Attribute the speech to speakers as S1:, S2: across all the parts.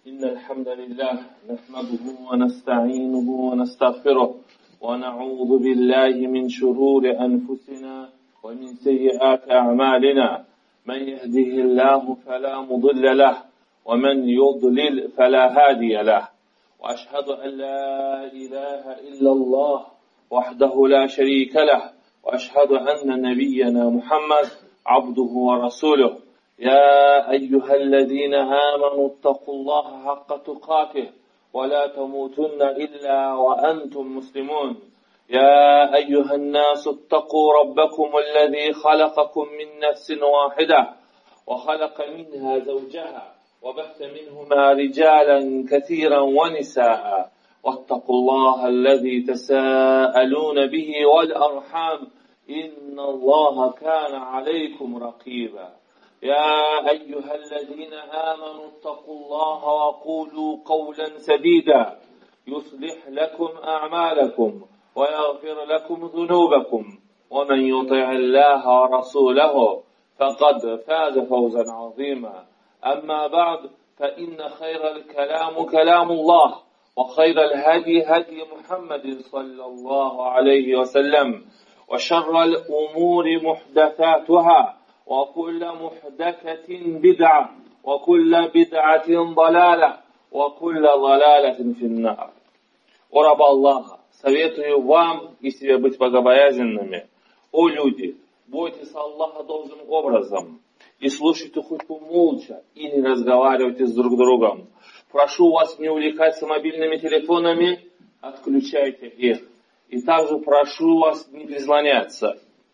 S1: إن الحمد لله نحمده ونستعينه ونستغفره ونعوذ بالله من شرور أنفسنا ومن سيئات أعمالنا. من يهده الله فلا مضل له ومن يضلل فلا هادي له. وأشهد أن لا إله إلا الله وحده لا شريك له وأشهد أن نبينا محمد عبده ورسوله. يا أيها الذين آمنوا اتقوا الله حق تقاته ولا تموتن إلا وأنتم مسلمون. يا أيها الناس اتقوا ربكم الذي خلقكم من نفس واحدة وخلق منها زوجها وبث منهما رجالا كثيرا ونساء واتقوا الله الذي تساءلون به والأرحام إن الله كان عليكم رقيبا. يا أيها الذين آمنوا اتقوا الله وقولوا قولا سديدا يصلح لكم أعمالكم ويغفر لكم ذنوبكم ومن يطع الله ورسوله فقد فاز فوزا عظيما. أما بعد فإن خير الكلام كلام الله وخير الهدي هدي محمد صلى الله عليه وسلم وشر الأمور محدثاتها وكل محدثة بدعة وكل بدعة ضلالة وكل ضلالة في النار. О раба Аллаха, советую вам и себе быть богобоязненными. О люди, бойтесь Аллаха должным образом и слушайте хутбу молча и не разговаривайте с друг другом. Прошу вас не увлекаться мобильными телефонами, отключайте их. И также прошу вас не прислоняться.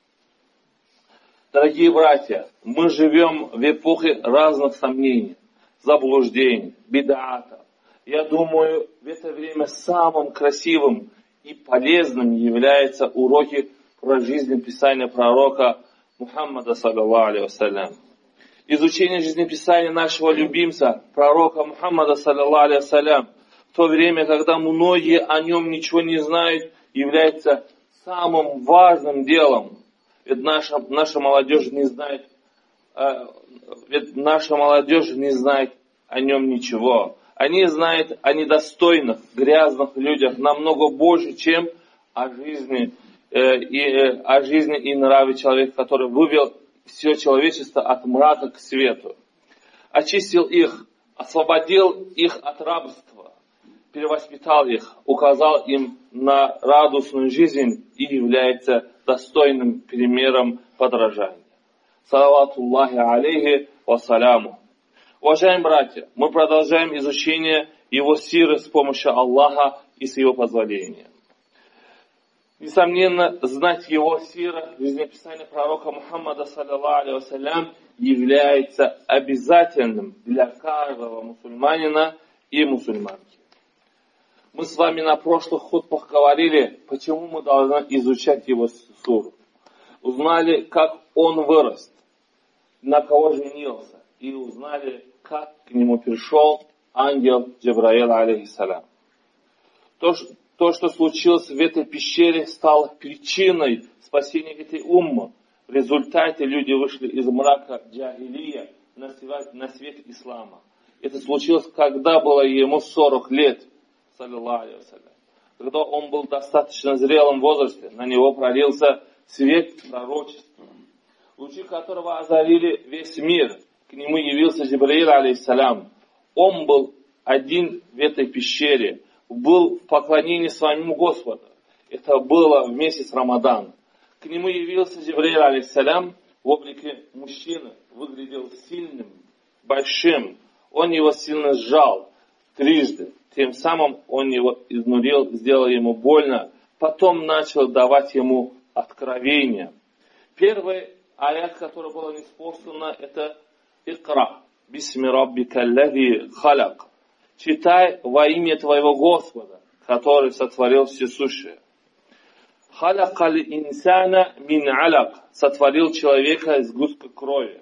S1: Дорогие братья, мы живем в эпохе разных сомнений, заблуждений, бид'атов. Я думаю, в это время самым красивым и полезным являются уроки про жизнеписание пророка Мухаммада саллаллаху алейхи вассалям. Изучение жизнеписания нашего любимца, пророка Мухаммада саллаллаху алейхи вассалям, в то время, когда многие о нем ничего не знают, является самым важным делом. Ведь наша молодежь не знает о нем ничего. Они знают о недостойных, грязных людях намного больше, чем о жизни и нраве человека, который вывел все человечество от мрака к свету. Очистил их, освободил их от рабства, перевоспитал их, указал им на радостную жизнь и является достойным примером подражания. Салаватуллахи алейхи вассаляму. Уважаемые братья, мы продолжаем изучение его сиры с помощью Аллаха и с его позволения. Несомненно, знать его сира, жизнеписание пророка Мухаммада саллаллаху алейхи вассалям, является обязательным для каждого мусульманина и мусульманки. Мы с вами на прошлых хутбах говорили, почему мы должны изучать его суру. Узнали, как он вырос, на кого женился, и узнали, как к нему пришел ангел Джабраил алейхиссалям. То, что случилось в этой пещере, стало причиной спасения этой уммы. В результате люди вышли из мрака джахилия на свет ислама. Это случилось, когда было ему 40 лет. Когда он был в достаточно зрелом возрасте, на него пролился свет пророчества, лучи которого озарили весь мир. К нему явился Джибраил алейхиссалям. Он был один в этой пещере, был в поклонении своему Господу. Это было в месяц Рамадан. К нему явился Джибраил алейхиссалям в облике мужчины, выглядел сильным, большим. Он его сильно сжал трижды. Тем самым он его изнурил, сделал ему больно. Потом начал давать ему откровения. Первый аят, который был ниспослано, это «Икра, бисми раббика аллази халяк». Читай во имя твоего Господа, который сотворил всесущее. «Халякал инсана мин аляк». Сотворил человека из сгустка крови.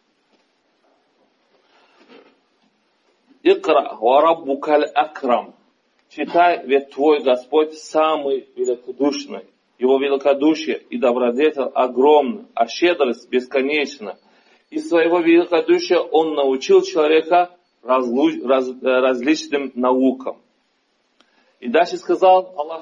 S1: «Икра ва раббукал акрам». Читай, ведь твой Господь самый великодушный. Его великодушие и добродетель огромны, а щедрость бесконечна. Из своего великодушия он научил человека различным наукам. И дальше сказал Аллах,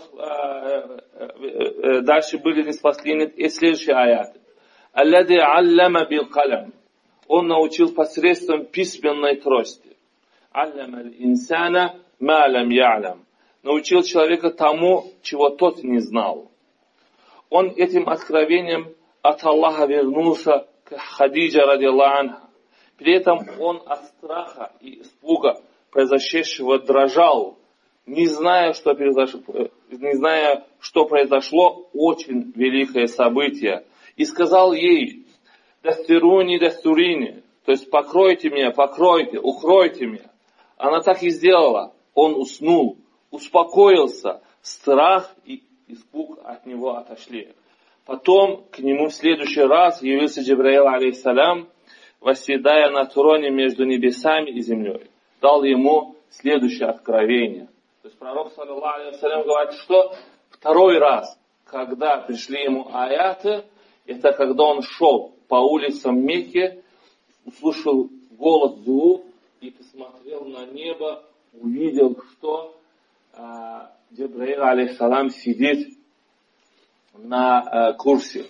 S1: дальше были ниспоследние и следующие аяты. Аллади аллама бил калям. Он научил посредством письменной трости. Аллама инсана ма лам я'лам. Научил человека тому, чего тот не знал. Он этим откровением от Аллаха вернулся к Хадиджа радиллаху анха. При этом он от страха и испуга произошедшего дрожал, не зная, что произошло очень великое событие. И сказал ей: дастируни, дастурини, то есть покройте меня, покройте, укройте меня. Она так и сделала. Он уснул, успокоился, страх и испуг от него отошли. Потом к нему в следующий раз явился Джибраил алейхиссалям, восседая на троне между небесами и землей. Дал ему следующее откровение. То есть пророк, саллаллаху алейхи вассалям, говорит, что второй раз, когда пришли ему аяты, это когда он шел по улицам Мекки, услышал голос, звук и посмотрел на небо, увидел, что Джибраил алейхиссалам сидит на курсе.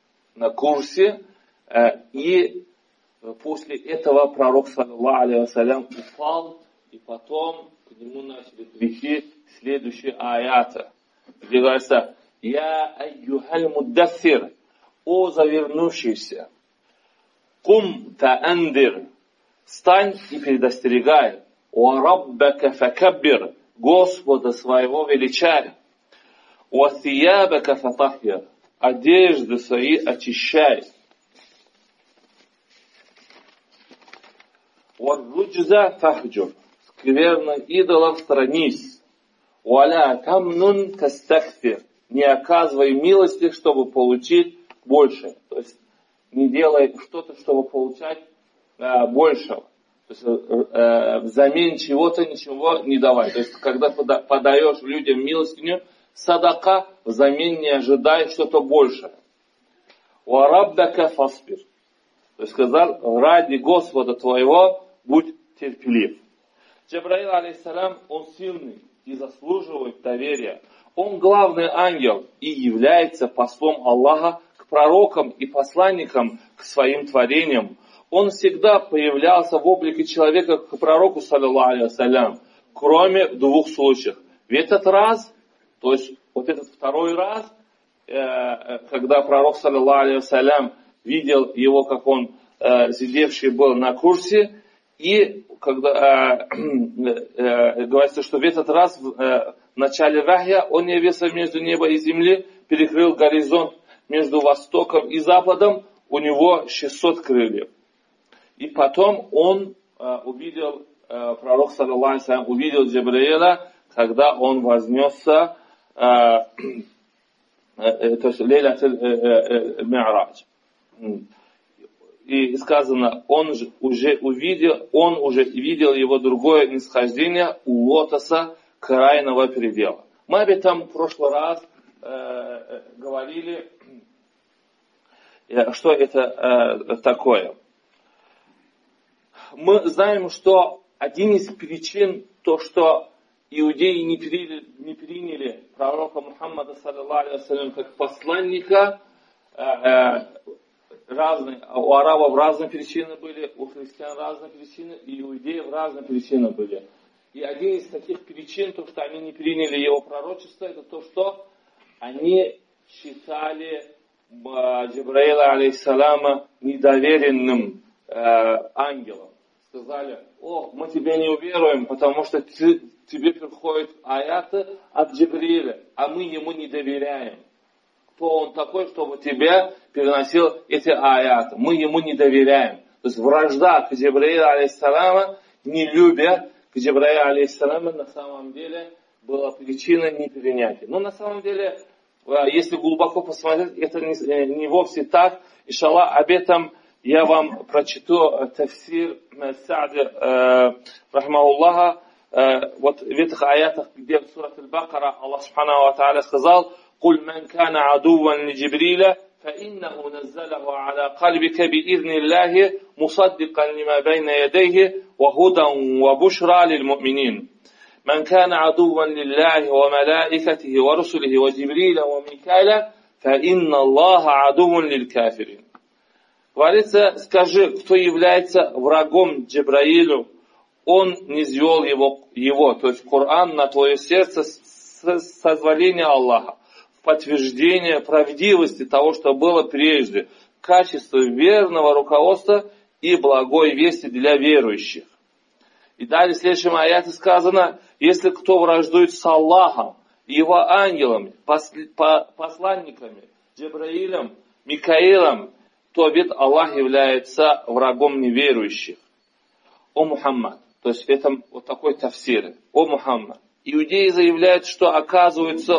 S1: И после этого пророк, саллаллаху алейхи вассалям, упал, и потом к нему начали прийти следующие аяты, где говорится: «Я айюхаль муддассир», о завернувшийся, «Кум таандир», стань и предостерегай, «Ва раббака факаббир», Господа своего величай, «Ва сиябака фатахьяр», одежды свои очищай, «Ва руджза фахджур», скверно идолов сторонись, «Валя тамнун тастакфир», не оказывай милости, чтобы получить больше. То есть не делай что-то, чтобы получать большего. То есть взамен чего-то ничего не давай. То есть когда подаешь людям милостыню, садака, взамен не ожидай что-то большее. «Ва раббака фаспир», то есть сказал: ради Господа твоего будь терпелив. Джибраил алейхиссалям, он сильный и заслуживает доверия. Он главный ангел и является послом Аллаха к пророкам и посланникам, к своим творениям. Он всегда появлялся в облике человека к пророку, саллаллаху алейхи вассалям, кроме двух случаев. В этот раз, то есть вот этот второй раз, когда пророк, саллаллаху алейхи вассалям, видел его, как он сидевший был на курсе, и когда говорится, что в этот раз в начале вахья он явился между неба и земли, перекрыл горизонт между востоком и западом, у него 600 крыльев. И потом он увидел, пророк, саллаллаху алейхи вассалям, увидел Джибраиля, когда он вознесся, то есть лейлат аль-Ми'радж. И сказано, он уже видел его другое нисхождение у лотоса крайнего предела. Мы об этом в прошлый раз говорили, что это такое. Мы знаем, что один из причин, то, что иудеи не приняли пророка Мухаммада, саллаллаху алейхи вассалям, как посланника, разные, у арабов разные причины были, у христиан разные причины, и у иудеев разные причины были. И один из таких причин, то, что они не приняли его пророчество, это то, что они считали Джибраила алейхиссалама недоверенным ангелом. Сказали: мы тебе не уверуем, потому что тебе приходят аяты от Джибриля, а мы ему не доверяем. Кто он такой, чтобы тебе переносил эти аяты? Мы ему не доверяем. То есть вражда к Джибраилу алейхиссаламу, нелюбие к Джибраилу алейхиссаламу на самом деле была причиной непринятия. Но на самом деле, если глубоко посмотреть, это не вовсе так. Иншаллах, об этом я вам прочту тафсир Саади, рахмахуллаха. Вот в этих аятах, где в сурат Аль-Бакара Аллах субханаху ва тааля сказал: «Куль ман кана адуван ли Джибриля فإنه نزله على قلبك بإذن الله مصدقا لما بين يديه وهدى وبشرى للمؤمنين من كان عدوا لله وملائكته ورسله وجبريل وميكائيل فإن الله عدو للكافرين. Говорится, скажи, кто является врагом Джибраилю, он низвел его, то есть Коран, на твое сердце с созволения Аллаха, в подтверждение правдивости того, что было прежде, качество верного руководства и благой вести для верующих. И далее в следующем аяте сказано, если кто враждует с Аллахом, его ангелами, посланниками, Джибраилем, Микаилом, то ведь Аллах является врагом неверующих. О Мухаммад, то есть это вот такой тафсир. О Мухаммад, иудеи заявляют, что отказываются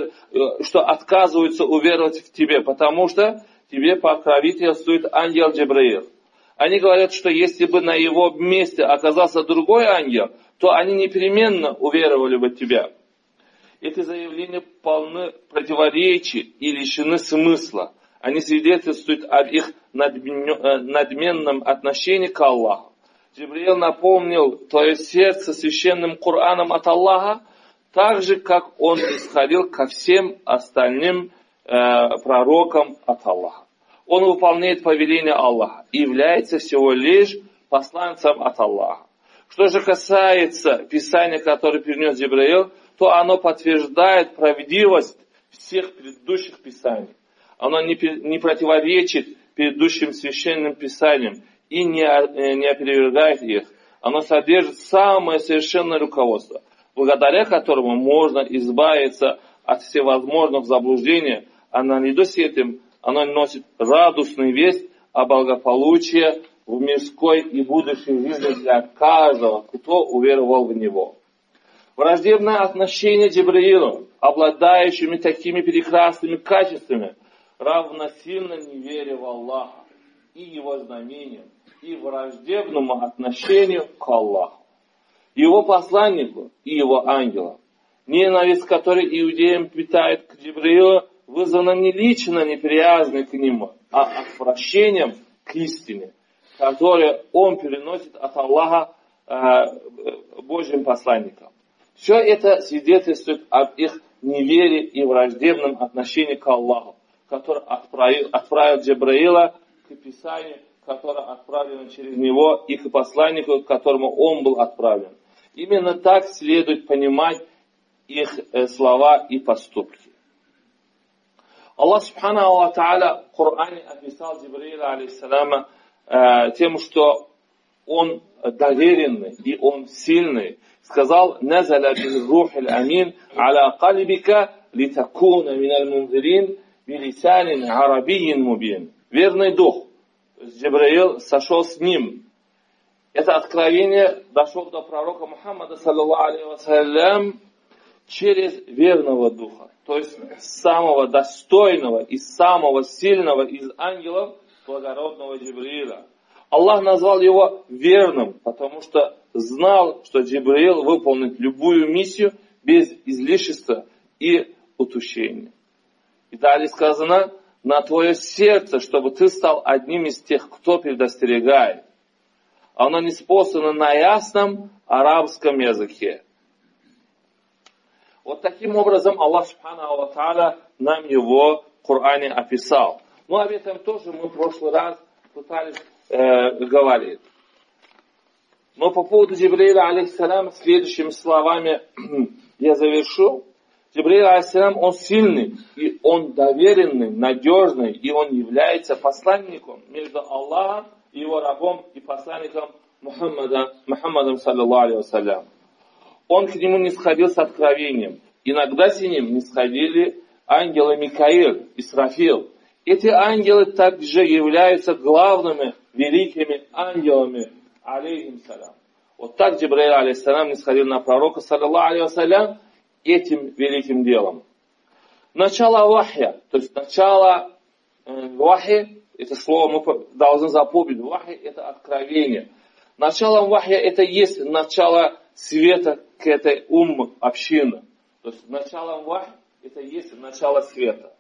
S1: уверовать в тебе, потому что тебе покровительствует ангел Джибраил. Они говорят, что если бы на его месте оказался другой ангел, то они непременно уверовали бы в тебя. Эти заявления полны противоречий и лишены смысла. Они свидетельствуют об их надменном отношении к Аллаху. Джибраил напомнил твое сердце священным Кораном от Аллаха, так же, как он исходил ко всем остальным пророкам от Аллаха. Он выполняет повеление Аллаха и является всего лишь посланцем от Аллаха. Что же касается Писания, которое перенес Джибраил, то оно подтверждает правдивость всех предыдущих Писаний. Оно не противоречит предыдущим священным Писаниям и не опровергает их. Оно содержит самое совершенное руководство, благодаря которому можно избавиться от всевозможных заблуждений, а наряду с этим оно носит радостную весть о благополучии в мирской и будущей жизни для каждого, кто уверовал в него. Враждебное отношение к Джибраилу, обладающими такими прекрасными качествами, равносильно невере в Аллаха и его знамениям, и враждебному отношению к Аллаху, его посланнику и его ангелам. Ненависть, которую иудеям питают к Джибраилу, вызвана не лично неприязной к нему, а отвращением к истине, которую он переносит от Аллаха Божьим посланникам. Все это свидетельствует об их неверии и враждебном отношении к Аллаху, который отправил Джибраила к Писанию, которое отправлено через него, и к посланнику, к которому он был отправлен. Именно так следует понимать их слова и поступки. Аллах Субханаху ва Тааля в Коране описал Джибраила алейхиссалама тем, что он доверенный и он сильный. Сказал: «Назаля бил рухил амин аля калибика литакуна миналь мунзирин билисанин арабийин мубин». Верный дух. Джибраил сошел с ним. Это откровение дошло до пророка Мухаммада, саллаллаху алейхи вассалям, через верного духа. То есть самого достойного и самого сильного из ангелов, благородного Джибраила. Аллах назвал его верным, потому что знал, что Джибраил выполнит любую миссию без излишества и утущения. И далее сказано: на твое сердце, чтобы ты стал одним из тех, кто предостерегает. Оно ниспослано на ясном арабском языке. Вот таким образом Аллах Субханаху ва Тааля нам его в Коране описал. Но об этом тоже мы в прошлый раз пытались говорить. Но по поводу Джибраиля алейхиссалям следующими словами я завершу. Джибраил алейхиссалям, он сильный, и он доверенный, надежный, и он является посланником между Аллахом и его рабом и посланником Мухаммадом саллаллаху алейхи вассалям. Он к нему не сходил с откровением. Иногда с ним не сходили ангелы Микаил, Исрафил. Эти ангелы также являются главными великими ангелами, алейхиссалям. Вот так Джибраил алейхиссалям не сходил на пророка, саллаллаху алейхи вассалям, этим великим делом. Начало вахья, то есть начало вахи, это слово мы должны запомнить. Вахи — это откровение. Началом вахья — это есть начало света к этой общине. То есть началом вахи — это есть начало света.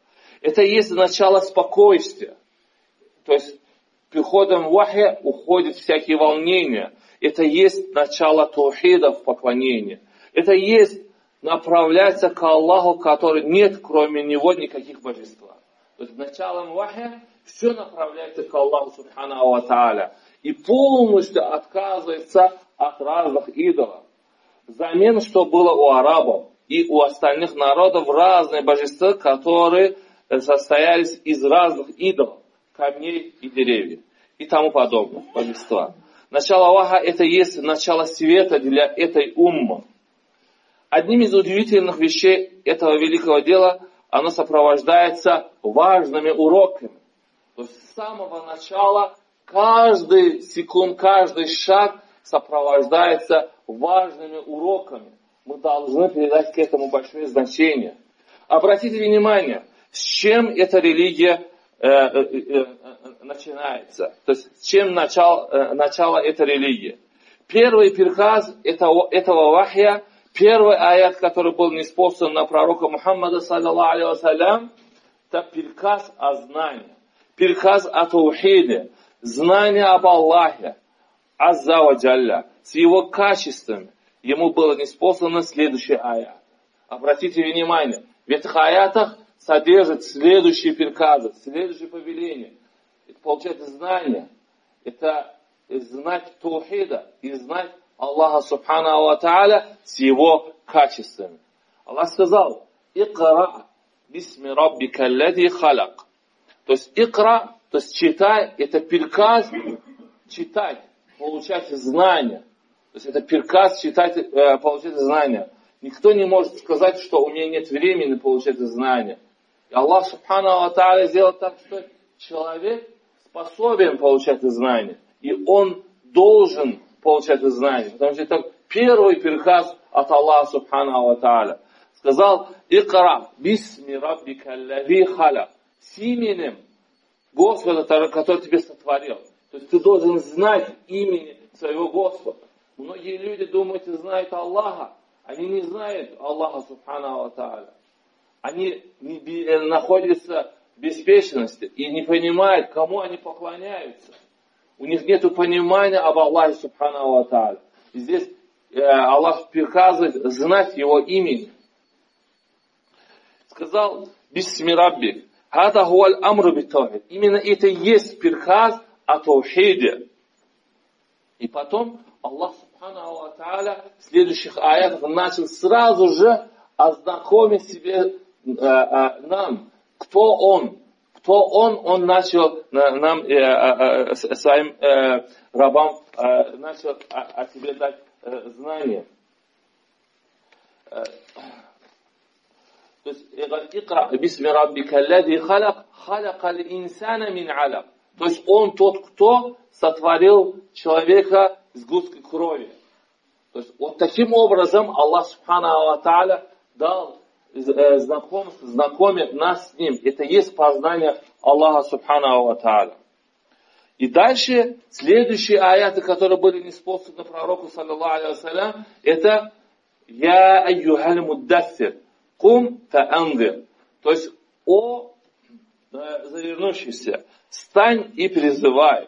S1: Это есть начало спокойствия. То есть приходом вахя уходят всякие волнения. Это есть начало таухида в поклонении. Это есть направляться к Аллаху, который нет кроме Него никаких божеств. То есть началом вахя все направляется к Аллаху Субханаху ва Тааля. И полностью отказывается от разных идолов. Взамен, что было у арабов и у остальных народов, разные божества, которые состоялись из разных идолов, камней и деревьев и тому подобное божества. Начало ваха это есть начало света для этой уммы. Одним из удивительных вещей этого великого дела, оно сопровождается важными уроками. То есть с самого начала каждый секунд, каждый шаг сопровождается важными уроками. Мы должны придать к этому большое значение. Обратите внимание, с чем эта религия начинается. То есть с чем начало этой религии. Первый приказ этого вахья, первый аят, который был ниспослан на пророка Мухаммада, саллаллаху алейхи вассалям, это приказ о знании. Приказ о таухиде. Знание об Аллахе, азза ва джалля, с его качествами. Ему было ниспослано следующий аят. Обратите внимание, в этих аятах содержит следующие приказы, следующие повеления. Это получается знание. Это знать таухида и знать Аллаха Субханаху ва Тааля с его качествами. Аллах сказал: «Икра бисми раббика аллади халак». То есть икра, то есть читай, это приказ читать, получать знания. То есть это приказ читать, получать знания. Никто не может сказать, что у меня нет времени получать знания. И Аллах Субханаху ва Тааля сделал так, что человек способен получать знания. И он должен получать знания. Потому что это первый приказ от Аллаха Субханаху ва Тааля. Сказал: «Икра бисми раббика аллади халак». С именем Господа, который тебя сотворил. То есть ты должен знать имя своего Господа. Многие люди думают, знают Аллаха. Они не знают Аллаха Субханаху ва Тааля. Они находятся в беспечности и не понимают, кому они поклоняются. У них нет понимания об Аллахе Субханаху ва Тааля. И здесь Аллах приказывает знать Его имени. Сказал: «Бисми раббик». Хада хуаль амру бит-таухид. Именно это и есть приказ о таухиде. И потом Аллах Субханаху ва Тааля в следующих аятах начал сразу же ознакомить себе нам, кто Он. Кто Он начал нам, своим рабам, начал о себе дать знания. То есть, «Икра бисми раббика аллади халак, халакал инсана мин алак». То есть, Он тот, кто сотворил человека с густой крови. То есть, вот таким образом Аллах Субханаху ва Тааля дал знакомит нас с Ним. Это есть познание Аллаха Субханаху ва Тааля. И дальше, следующие аяты, которые были ниспосланы пророку, саллаллаху алейхи вассалям, это «Я айюхаль муддассир». Кум фаанзир. То есть, о завернувшийся, стань и призывай.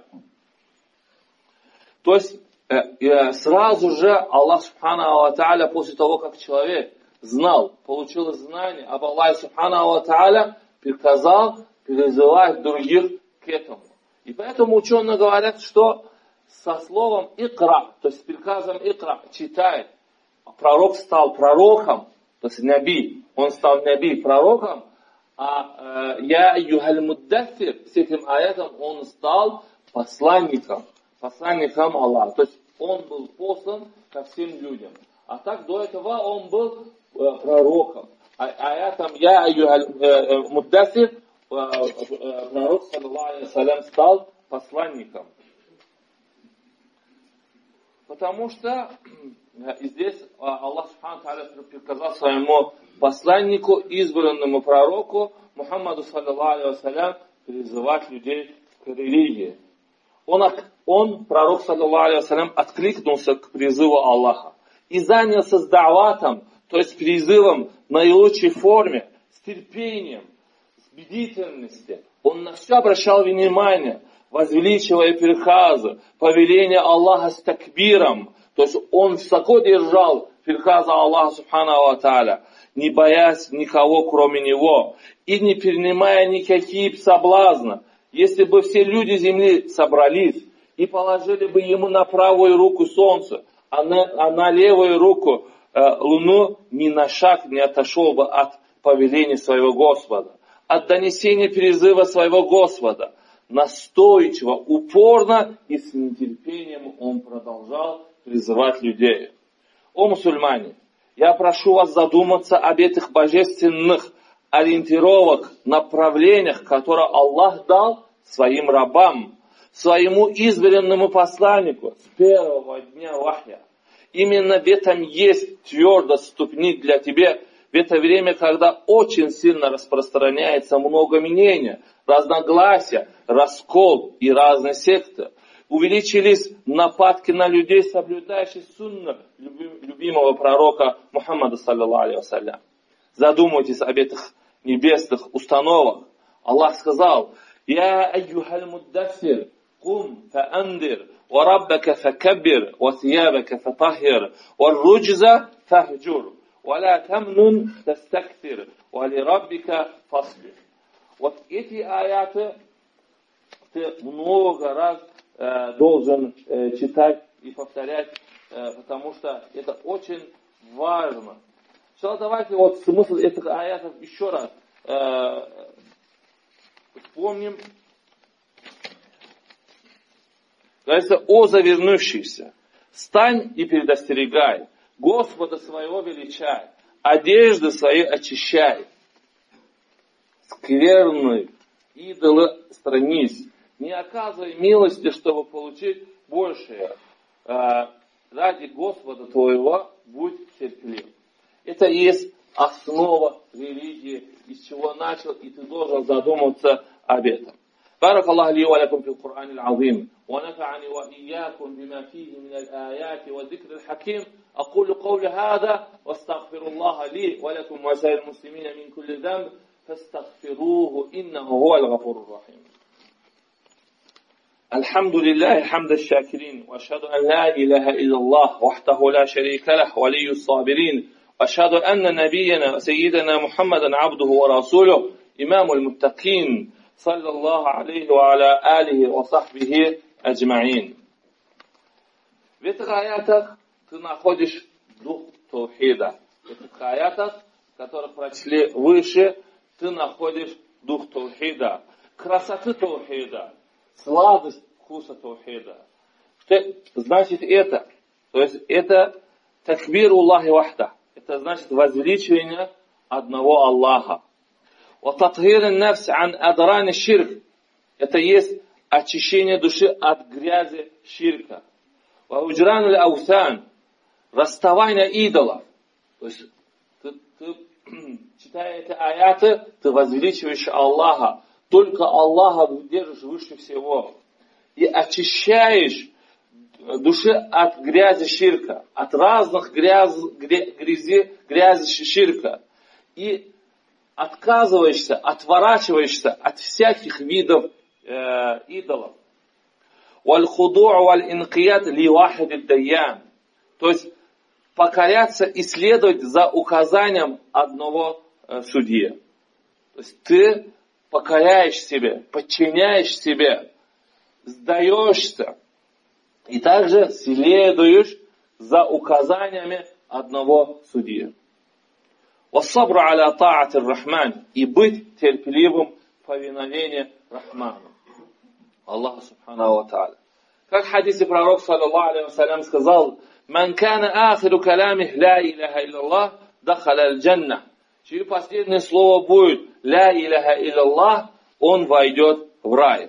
S1: То есть, сразу же Аллах Субханаху ва Тааля, после того, как человек знал, получил знание об Аллахе Субханаху ва Тааля, приказал призывать других к этому. И поэтому ученые говорят, что со словом икра, то есть с приказом икра, читай, пророк стал пророком, то есть наби, он стал наби, пророком, а я айюхаль муддассир, с этим аятом он стал посланником Аллаха. То есть он был послан ко всем людям. А так до этого он был пророком. Аятом я айюхаль муддассир, пророк, саллаллаху алейхи вассалям, стал посланником. Потому что здесь Аллах Субхану Тааля приказал своему посланнику, избранному пророку Мухаммаду, саллаллаху алейхи вассалям, призывать людей к религии. Он, пророк, саллаллаху алейхи вассалям, откликнулся к призыву Аллаха и занялся с да'ватом, то есть призывом в наилучшей форме, с терпением, с бдительности. Он на все обращал внимание, возвеличивая приказы, повеления Аллаха с такбиром. То есть он высоко держал приказы Аллаха Субхану ва Тааля, не боясь никого, кроме него, и не принимая никакие соблазны. Если бы все люди земли собрались и положили бы ему на правую руку солнце, а на левую руку луну, ни на шаг не отошел бы от повеления своего Господа, от донесения призыва своего Господа. Настойчиво, упорно и с нетерпением он продолжал призывать людей. О мусульмане, я прошу вас задуматься об этих божественных ориентировок, направлениях, которые Аллах дал своим рабам, своему избранному посланнику с первого дня вахья. Именно в этом есть твердость ступни для тебя, в это время, когда очень сильно распространяется много мнений, разногласия, раскол и разные секты. Увеличились нападки на людей, соблюдающих сунну любимого пророка Мухаммада, саллаллаху алейхи вассалям. Задумайтесь об этих небесных установах. Аллах сказал: «Я айюхаль муддассир, кум фаандир, ва раббака факаббир, ва сиябака фатахир, ва руджза фахджур, ва ла тамнун тастактир, ва ли раббика фасбир». Вот эти аяты ты много раз должен читать и повторять, потому что это очень важно. Все, давайте вот смысл этих аятов еще раз вспомним. Говорится: «О завернувшийся, стань и предостерегай, Господа своего величай, одежды свои очищай, скверные идолы странись, не оказывай милости, чтобы получить большее. Ради Господа твоего будь терпелив». Это и есть основа религии, из чего начал, и ты должен задуматься об этом. بارك الله لي ولكم في القرآن العظيم ونفعني وإياكم بما فيه من الآيات والذكر الحكيم. أقول قولي هذا واستغفر الله لي ولكم وسائر المسلمين من كل ذنب فاستغفروه إنه هو الغفور الرحيم. الحمد لله حمد الشاكرين وأشهد أن لا إله إلا الله وحده لا شريك له ولي الصابرين وأشهد أن نبينا وسيدنا محمدا عبده ورسوله إمام المتقين صلى الله عليه وعلى آله وصحبه أجمعين. В этих аятах ты находишь дух таухида. В этих аятах, которых прочли выше, ты находишь дух таухида, красоты таухида, сладость вкуса таухида. Что значит это? То есть это такбир Аллахи вахда. Это значит возвеличивание одного Аллаха. وَتَطْهِيرِ النَّفْسِ عَنْ أَدْرَانِ الشِّرْكِ. Это есть очищение души от грязи ширка. وَهُجْرَانُ الْأَوْثَانِ. Расставание идолов. То есть ты читая эти аяты, ты возвеличиваешь Аллаха. Только Аллаха держишь выше всего. И очищаешь души от грязи ширка. От разных грязи ширка. И отказываешься, отворачиваешься от всяких видов идолов. وَالْخُضُوعُ وَالْإِنْقِيَادُ لِوَاحِدِ الدَّيَّانِ. То есть покоряться и следовать за указанием одного судьи. То есть ты покоряешь себе, подчиняешь себе, сдаешься и также следуешь за указаниями одного судьи. وَالصَّبْرُ عَلَى طَاعَةِ الرَّحْمَنِ. И быть терпеливым в повиновении Рахману, Аллаху Субхану ва Тааля. Как в хадисе пророк, саллаллаху алейхи вассалям, сказал: «Ман кана ахиру каламих ла иляха илляллах, дахаля аль-джанна». Чье последнее слово будет ла иляха илляллах, он войдет в рай.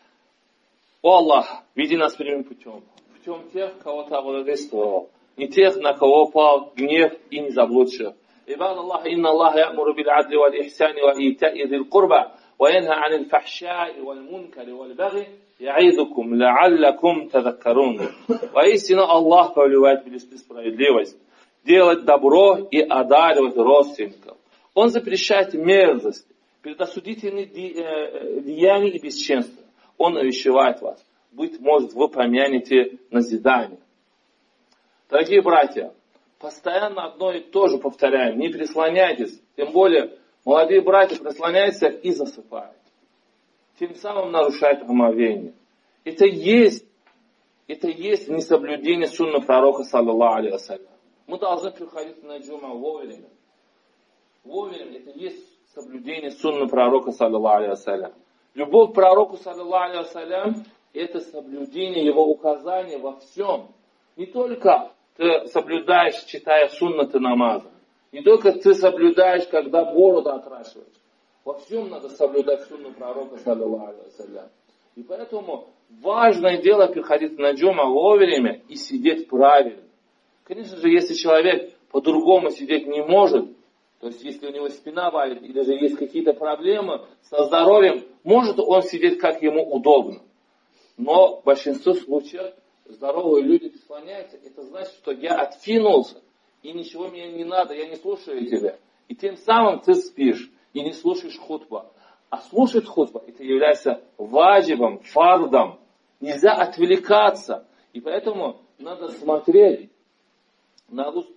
S1: О Аллах, веди нас прямым путем. Путем тех, кого ты облагодетельствовал, не тех, на кого пал гнев и не заблудших. عباد الله إن الله يأمر بالعدل والإحسان وإيتاء ذي القربى وينهى عن الفحشاء والمنكر والبغي يعظكم لعلكم تذكرون. Воистину Аллах повелевает блюсти справедливость, делать добро и одаривать родственников. Он запрещает мерзость, предосудительных деяний и бесчинства. Он увещевает вас. Быть может, вы помянете назидание. Дорогие братья, постоянно одно и то же повторяем. Не прислоняйтесь. Тем более, молодые братья прислоняются и засыпают. Тем самым нарушают омовение. Это есть несоблюдение сунны пророка, саллаллаху алейхи вассалям. Мы должны приходить на джума вовремя. Вовремя это есть соблюдение сунны пророка, саллаллаху алейхи вассалям. Любовь к пророку, саллаллаху алейхи вассалям, это соблюдение его указаний во всем. Не только ты соблюдаешь, читая суннаты намаза. Не только ты соблюдаешь, когда бороду отращиваешь. Во всем надо соблюдать сунну пророка, саллаллаху алейхи вассалям. И поэтому важное дело приходить на джума вовремя и сидеть правильно. Конечно же, если человек по-другому сидеть не может, то есть если у него спина болит или же есть какие-то проблемы со здоровьем, может он сидеть как ему удобно. Но в большинстве случаев здоровые люди прислоняются. Это значит, что я откинулся, и ничего мне не надо, я не слушаю тебя. И тем самым ты спишь и не слушаешь хутба. А слушать хутба, это является ваджибом, фардом. Нельзя отвлекаться. И поэтому надо смотреть на уст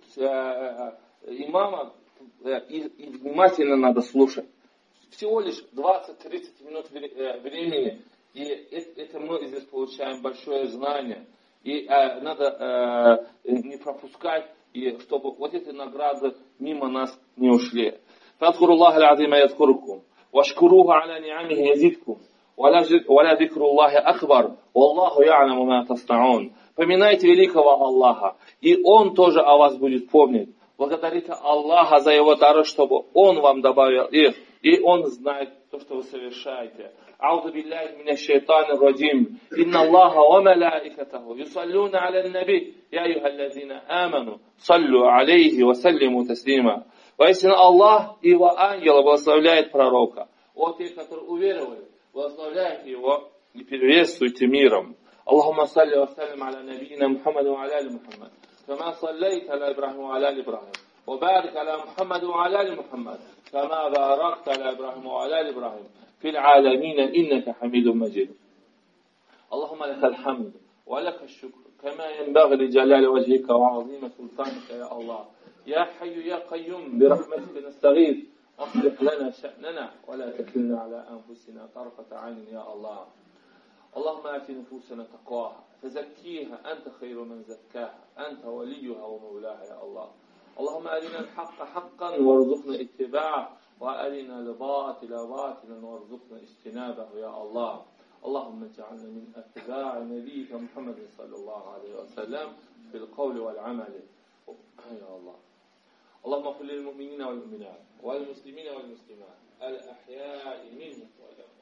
S1: имама и внимательно надо слушать. Всего лишь 20-30 минут времени. И это мы здесь получаем большое знание. И надо не пропускать, и чтобы вот эти награды мимо нас не ушли. فاذكروا الله العظيم يذكركم واشكروه على نعمه يزدكم ولا ذكر الله أكبر والله يعلم ما تصنعون. Поминайте великого Аллаха, и Он тоже о вас будет помнить. Благодарите Аллаха за Его дары, чтобы Он вам добавил их, и Он знает то, что вы совершаете. أعوذ بالله من الشيطان الرجيم إن الله وملائكته يصلون على النبي يا أيها الذين آمنوا صلوا عليه وسلموا تسليما. Воистину Аллах и Его ангелы благословляют пророка. Вот те, которые уверовали, благословляйте его и приветствуйте миром. اللهم صل وسلم على نبينا محمد وعلى آل محمد كما صليت على إبراهيم وعلى آل إبراهيم وبارك على محمد وعلى آل محمد كما باركت على إبراهيم وعلى آل إبراهيم في العالمين إنك حميد مجيد. اللهم لك الحمد ولك الشكر كما ينبغي لجلال وجهك وعظيم سلطانك يا الله. يا حي يا قيوم برحمتك نستغيث أصلح لنا شأننا ولا تكلنا على أنفسنا طرفة عين يا الله. اللهم آت نفوسنا تقواها فزكيها أنت خير من زكاها أنت وليها ومولاها يا الله. اللهم أرنا الحق حقا وارزقنا اتباعه وأرنا الباطل باطلا وارزقنا اجتنابه يا الله. اللهم اجعلنا من اتباع نبيك محمد صلى الله عليه وسلم بالقول والعمل يا الله. اللهم اغفر للمؤمنين والمؤمنات والمسلمين والمسلمات الأحياء منهم والأموات.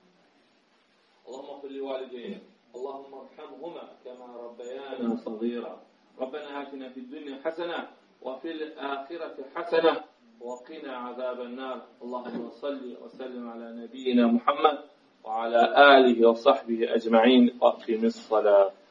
S1: اللهم اغفر لوالدينا اللهم ارحمهما كما ربيانا صغيرا. ربنا آتنا في الدنيا حسنة وفي الآخرة حسنة وقنا عذاب النار. اللهم صل وسلم على نبينا محمد وعلى آله وصحبه أجمعين. وأقم الصلاة.